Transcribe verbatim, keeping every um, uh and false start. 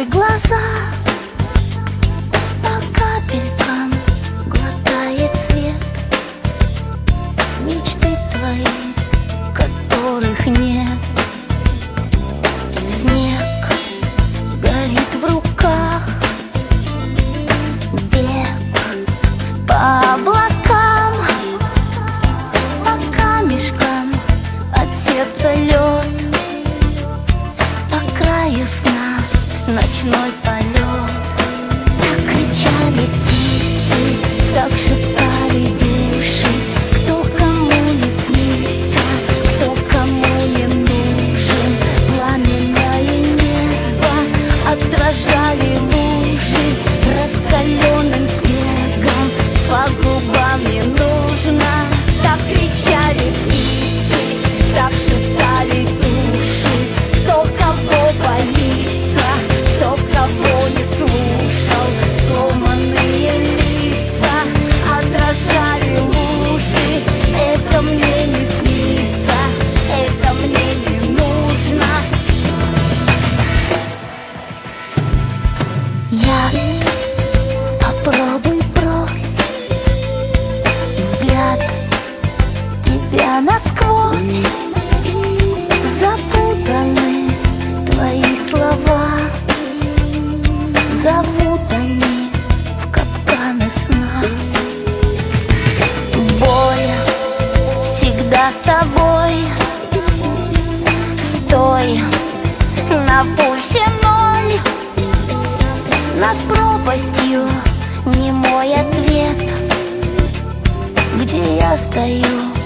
Закрой глаза, по капелькам глотает свет мечты твои, которых нет. Снег горит в руках, бег по облакам, по камешкам от сердца лед, по краю сна ночной полет. Так кричали птицы, так шептали души, кто кому не снится, кто кому не нужен. Пламенное небо отражали лужи, раскаленным снегом по губам не нужно. Так кричали птицы, так шептали души, кто кого боится, кто кого не слушал. Сломанные лица отражали лужи. Это мне не снится, это мне не нужно. Я попробуй брось взгляд тебя насквозь. Запутаны твои слова, зовут они в капканы сна. Боль всегда с тобой, стой на пульсе ноль. Над пропастью не мой ответ, где я стою.